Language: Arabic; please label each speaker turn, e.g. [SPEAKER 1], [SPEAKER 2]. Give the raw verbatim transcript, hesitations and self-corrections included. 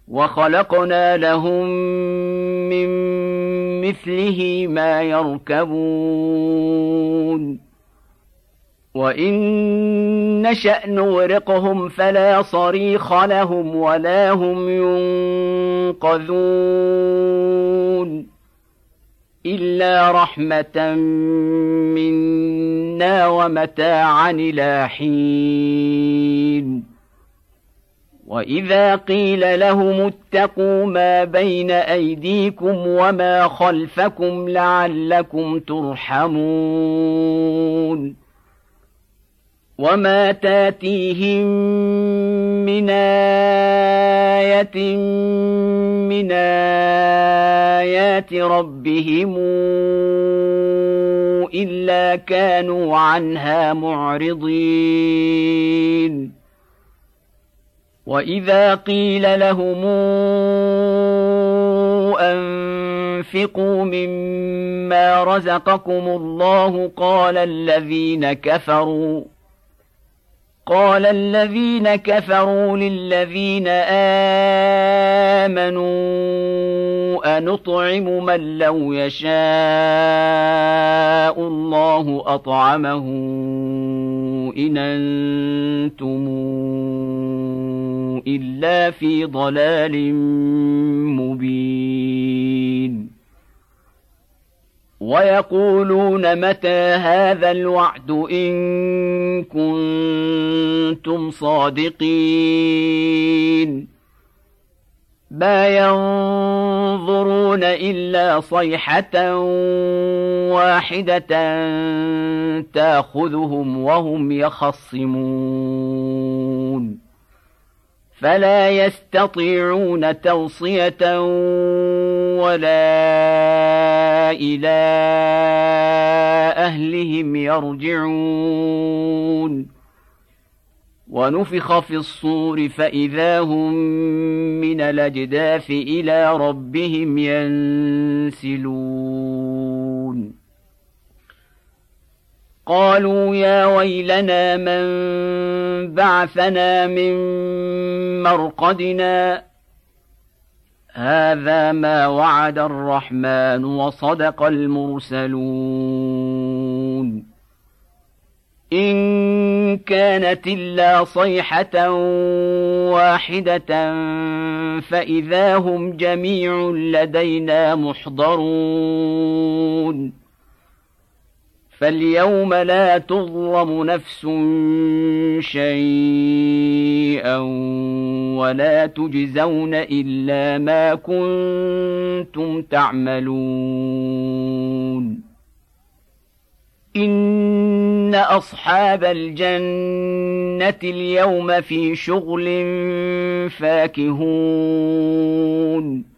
[SPEAKER 1] وخلقنا لهم من مثله ما يركبون وإن نشأ نغرقهم فلا صريخ لهم ولا هم ينقذون إلا رحمة منا ومتاعا إلى حين وإذا قيل لهم اتقوا ما بين أيديكم وما خلفكم لعلكم ترحمون وما تاتيهم من آية من آيات ربهم إلا كانوا عنها معرضين وإذا قيل لهم أنفقوا مما رزقكم الله قال الذين كفروا قال الذين كفروا للذين آمنوا أنطعم من لو يشاء الله أطعمه إن أنتم إلا في ضلال مبين ويقولون متى هذا الوعد إن كنتم صادقين ما ينظرون إلا صيحة واحدة تأخذهم وهم يخصمون فلا يستطيعون توصية ولا إلى أهلهم يرجعون ونفخ في الصور فإذا هم من الأجداث إلى ربهم ينسلون قالوا يا ويلنا من بعثنا من مرقدنا هذا ما وعد الرحمن وصدق المرسلون إن كانت إلا صيحة واحدة فإذا هم جميع لدينا محضرون فاليوم لا تظلم نفس شيئا ولا تجزون إلا ما كنتم تعملون إن أصحاب الجنة اليوم في شغل فاكهون